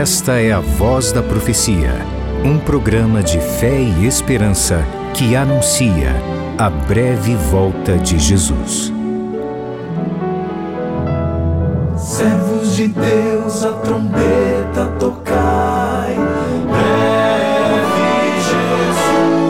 Esta é a Voz da Profecia, um programa de fé e esperança que anuncia a breve volta de Jesus. Servos de Deus, a trombeta tocai, breve Jesus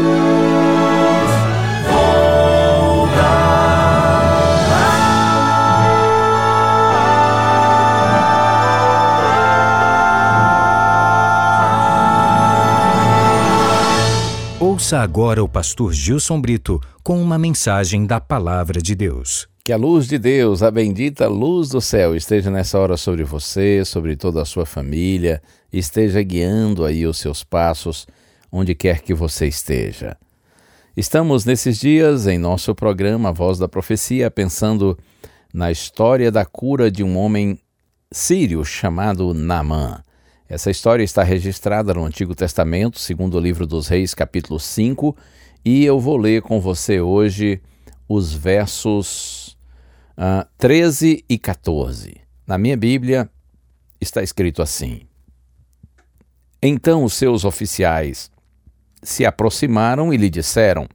Ouça agora o pastor Gilson Brito com uma mensagem da Palavra de Deus. Que a luz de Deus, a bendita luz do céu, esteja nessa hora sobre você, sobre toda a sua família, esteja guiando aí os seus passos, onde quer que você esteja. Estamos nesses dias, em nosso programa A Voz da Profecia, pensando na história da cura de um homem sírio chamado Naamã. Essa história está registrada no Antigo Testamento, segundo o livro dos Reis, capítulo 5, e eu vou ler com você hoje os versos 13 e 14. Na minha Bíblia está escrito assim: Então os seus oficiais se aproximaram e lhe disseram: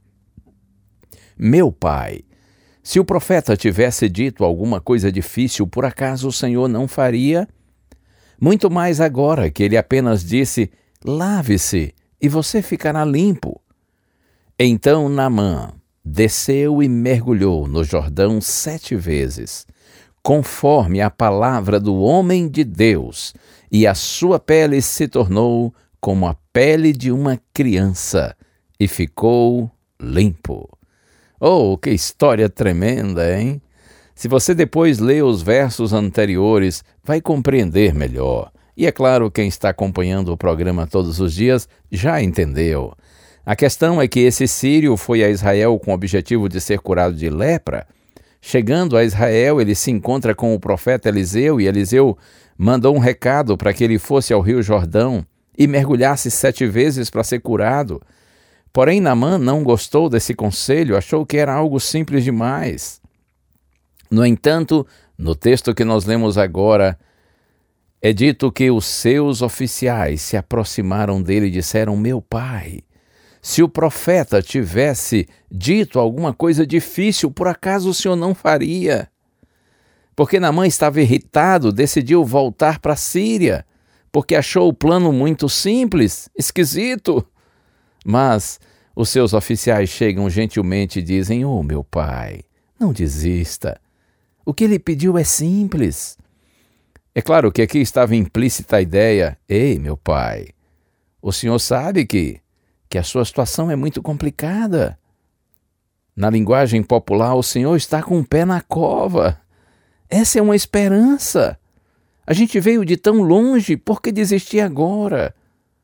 Meu pai, se o profeta tivesse dito alguma coisa difícil, por acaso o Senhor não faria? Muito mais agora que ele apenas disse: lave-se e você ficará limpo. Então Naamã desceu e mergulhou no Jordão 7 vezes, conforme a palavra do homem de Deus, e a sua pele se tornou como a pele de uma criança, e ficou limpo. Oh, que história tremenda, hein? Se você depois ler os versos anteriores, vai compreender melhor. E é claro, quem está acompanhando o programa todos os dias já entendeu. A questão é que esse sírio foi a Israel com o objetivo de ser curado de lepra. Chegando a Israel, ele se encontra com o profeta Eliseu, e Eliseu mandou um recado para que ele fosse ao Rio Jordão e mergulhasse 7 vezes para ser curado. Porém, Naamã não gostou desse conselho, achou que era algo simples demais. No entanto, no texto que nós lemos agora, é dito que os seus oficiais se aproximaram dele e disseram: Meu pai, se o profeta tivesse dito alguma coisa difícil, por acaso o senhor não faria? Porque Naamã estava irritado, decidiu voltar para a Síria, porque achou o plano muito simples, esquisito. Mas os seus oficiais chegam gentilmente e dizem: Oh, meu pai, não desista. O que ele pediu é simples. É claro que aqui estava implícita a ideia: Ei, meu pai, o senhor sabe que a sua situação é muito complicada. Na linguagem popular, o senhor está com o pé na cova. Essa é uma esperança. A gente veio de tão longe, por que desistir agora?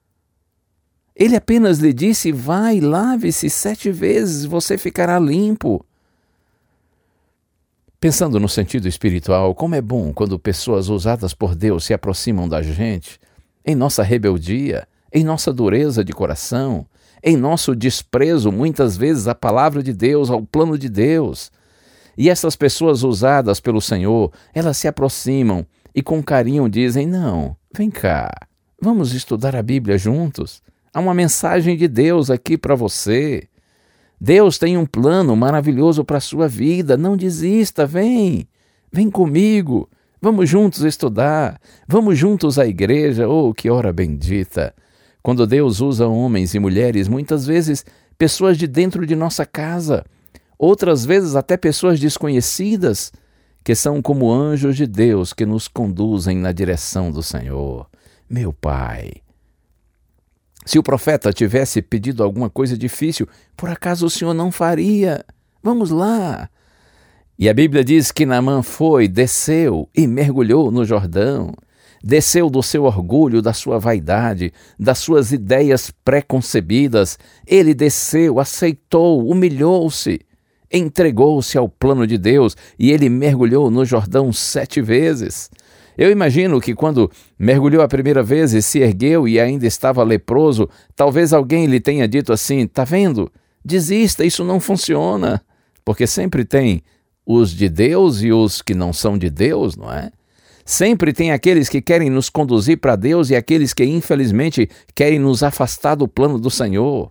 Ele apenas lhe disse: vai, lave-se 7 vezes, você ficará limpo. Pensando no sentido espiritual, como é bom quando pessoas usadas por Deus se aproximam da gente, em nossa rebeldia, em nossa dureza de coração, em nosso desprezo, muitas vezes, à palavra de Deus, ao plano de Deus. E essas pessoas usadas pelo Senhor, elas se aproximam e com carinho dizem: não, vem cá, vamos estudar a Bíblia juntos. Há uma mensagem de Deus aqui para você. Deus tem um plano maravilhoso para a sua vida. Não desista, vem comigo. Vamos juntos estudar, vamos juntos à igreja. Oh, que hora bendita! Quando Deus usa homens e mulheres, muitas vezes pessoas de dentro de nossa casa, outras vezes até pessoas desconhecidas, que são como anjos de Deus que nos conduzem na direção do Senhor. Meu pai, se o profeta tivesse pedido alguma coisa difícil, por acaso o senhor não faria? Vamos lá. E a Bíblia diz que Naamã desceu e mergulhou no Jordão. Desceu do seu orgulho, da sua vaidade, das suas ideias pré-concebidas. Ele desceu, aceitou, humilhou-se, entregou-se ao plano de Deus, e ele mergulhou no Jordão 7 vezes. Eu imagino que quando mergulhou a primeira vez e se ergueu e ainda estava leproso, talvez alguém lhe tenha dito assim: tá vendo? Desista, isso não funciona. Porque sempre tem os de Deus e os que não são de Deus, não é? Sempre tem aqueles que querem nos conduzir para Deus e aqueles que, infelizmente, querem nos afastar do plano do Senhor.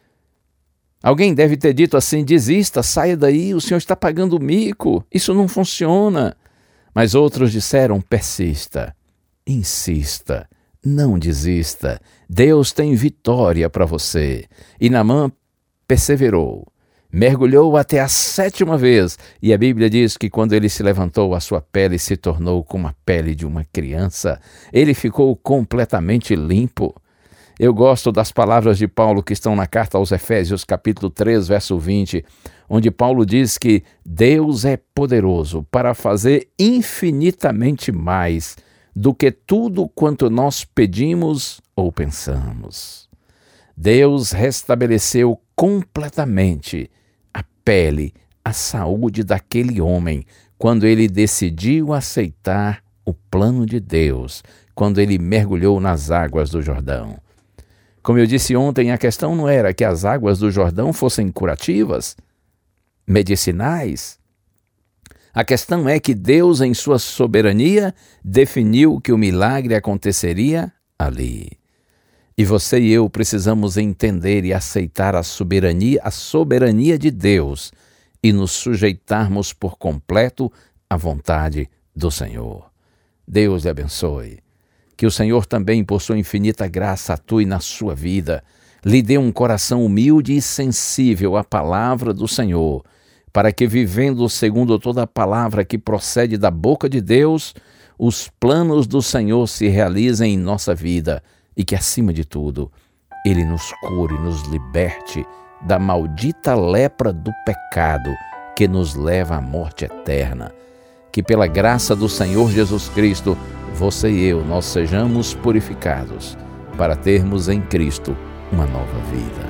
Alguém deve ter dito assim: desista, saia daí, o Senhor está pagando mico, isso não funciona. Mas outros disseram: persista, insista, não desista, Deus tem vitória para você. E Naamã perseverou, mergulhou até a 7ª vez, e a Bíblia diz que quando ele se levantou, a sua pele se tornou como a pele de uma criança. Ele ficou completamente limpo. Eu gosto das palavras de Paulo que estão na carta aos Efésios, capítulo 3, verso 20, onde Paulo diz que Deus é poderoso para fazer infinitamente mais do que tudo quanto nós pedimos ou pensamos. Deus restabeleceu completamente a pele, a saúde daquele homem, quando ele decidiu aceitar o plano de Deus, quando ele mergulhou nas águas do Jordão. Como eu disse ontem, a questão não era que as águas do Jordão fossem curativas, medicinais. A questão é que Deus, em sua soberania, definiu que o milagre aconteceria ali. E você e eu precisamos entender e aceitar a soberania de Deus e nos sujeitarmos por completo à vontade do Senhor. Deus lhe abençoe. Que o Senhor também, por sua infinita graça, atue na sua vida, lhe dê um coração humilde e sensível à palavra do Senhor, para que, vivendo segundo toda a palavra que procede da boca de Deus, os planos do Senhor se realizem em nossa vida e que, acima de tudo, Ele nos cure, nos liberte da maldita lepra do pecado que nos leva à morte eterna. Que pela graça do Senhor Jesus Cristo, você e eu, nós sejamos purificados para termos em Cristo uma nova vida.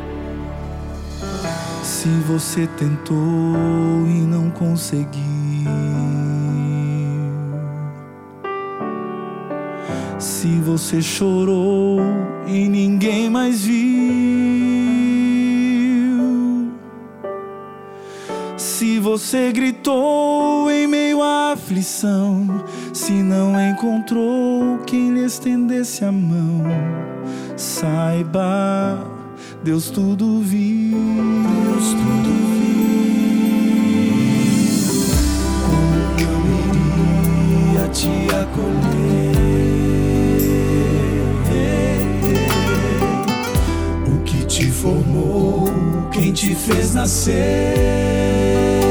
Se você tentou e não conseguiu, se você chorou e ninguém mais viu, se você gritou em meio à aflição, se não encontrou quem lhe estendesse a mão, saiba, Deus tudo viu, Deus tudo viu. Como não iria te acolher? O que te formou, quem te fez nascer?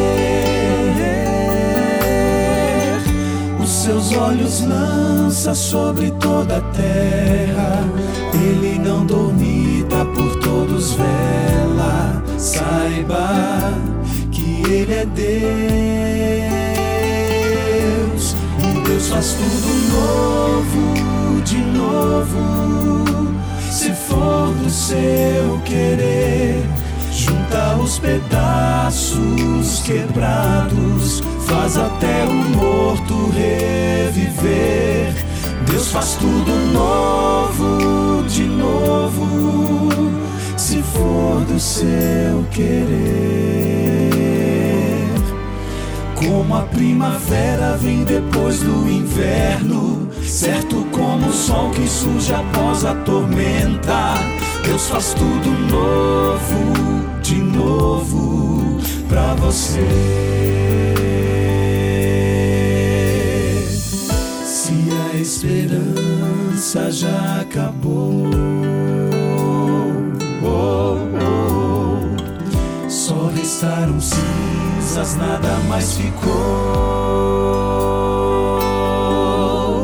Seus olhos lança sobre toda a terra, Ele não dormita, por todos vela. Saiba que Ele é Deus, e Deus faz tudo novo, de novo. Se for do seu querer, junta os pedaços quebrados, faz até o morto reviver. Deus faz tudo novo, de novo, se for do seu querer. Como a primavera vem depois do inverno, certo como o sol que surge após a tormenta, Deus faz tudo novo, de novo, pra você. Se a esperança já acabou, só restaram cinzas, nada mais ficou.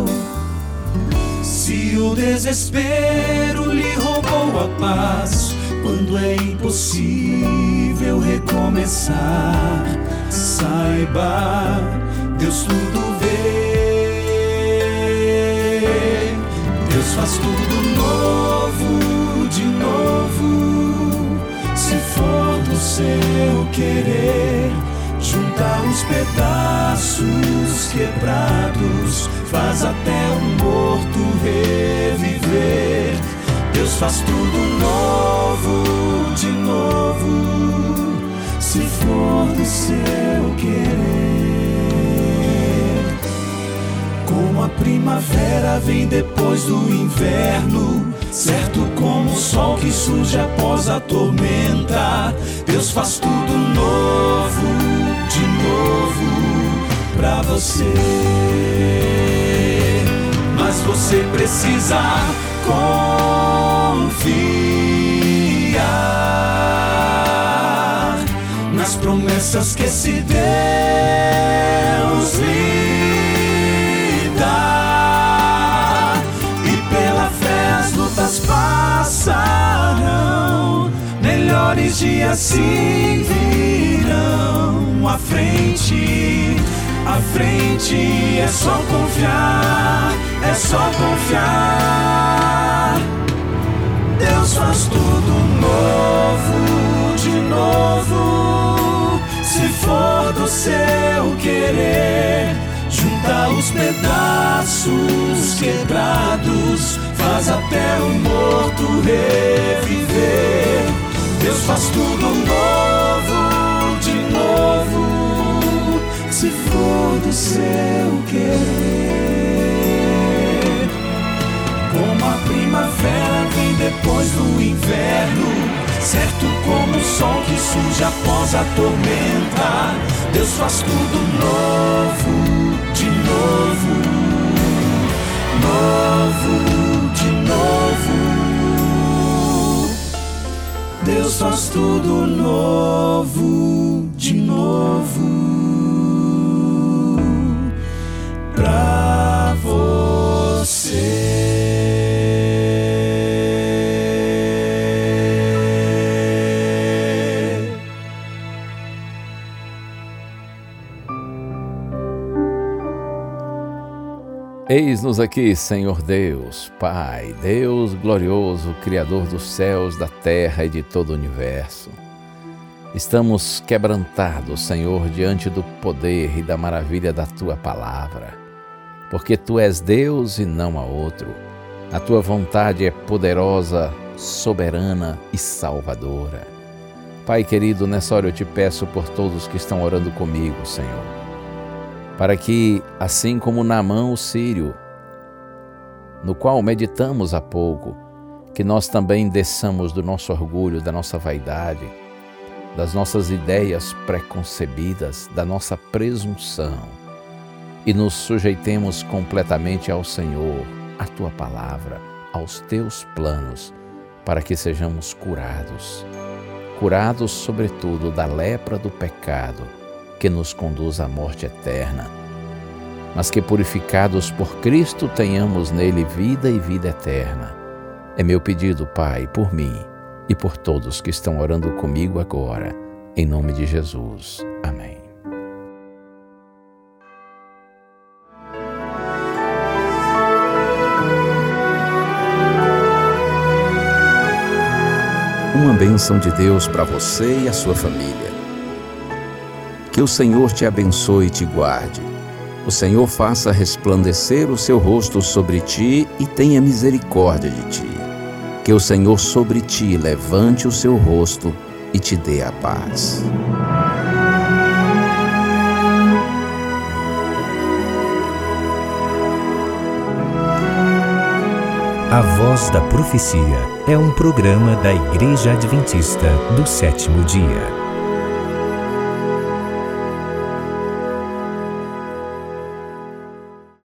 Se o desespero lhe roubou a paz, quando é impossível recomeçar, saiba, Deus tudo vê. Deus faz tudo novo, de novo. Se for do seu querer, junta os pedaços quebrados, faz até o morto reviver. Deus faz tudo novo, de novo, se for do seu querer. Como a primavera vem depois do inverno, certo como o sol que surge após a tormenta. Deus faz tudo novo, de novo, pra você. Mas você precisa confiar nas promessas que esse Deus lhe dá. E pela fé as lutas passarão, melhores dias se virão. À frente é só confiar, é só confiar. Deus faz tudo novo, de novo. Se for do seu querer, junta os pedaços quebrados, faz até o morto reviver. Deus faz tudo novo, de novo. Se for do seu querer. Como a primavera vem depois do inverno, certo como o sol que surge após a tormenta. Deus faz tudo novo, de novo, novo, de novo. Deus faz tudo novo, de novo, pra você. Eis-nos aqui, Senhor Deus, Pai, Deus glorioso, Criador dos céus, da terra e de todo o universo. Estamos quebrantados, Senhor, diante do poder e da maravilha da Tua palavra, porque Tu és Deus e não há outro. A Tua vontade é poderosa, soberana e salvadora. Pai querido, nessa hora eu te peço por todos que estão orando comigo, Senhor, para que, assim como Naamã o sírio, no qual meditamos há pouco, que nós também desçamos do nosso orgulho, da nossa vaidade, das nossas ideias preconcebidas, da nossa presunção, e nos sujeitemos completamente ao Senhor, à Tua palavra, aos Teus planos, para que sejamos curados, sobretudo da lepra do pecado, que nos conduz à morte eterna, mas que purificados por Cristo tenhamos nele vida e vida eterna. É meu pedido, Pai, por mim e por todos que estão orando comigo agora, em nome de Jesus. Amém. Uma bênção de Deus para você e a sua família. Que o Senhor te abençoe e te guarde. O Senhor faça resplandecer o seu rosto sobre ti e tenha misericórdia de ti. Que o Senhor sobre ti levante o seu rosto e te dê a paz. A Voz da Profecia é um programa da Igreja Adventista do Sétimo Dia.